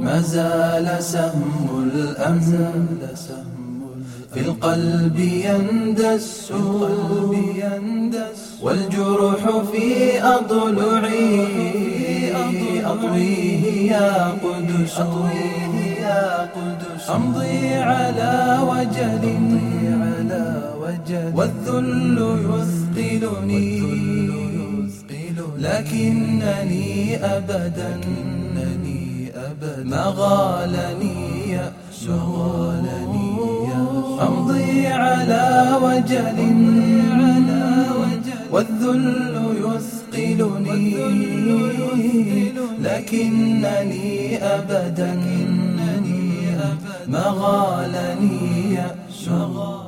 ما زال سهم الأمن في القلب يندس والجرح في أضلعي أطويه يا قدس أمضي على وجل والذل يثقلني لكنني أبدا ما غالني يأس أمضي على وجل والذل يثقلني لكنني أبدا ما غالني يأس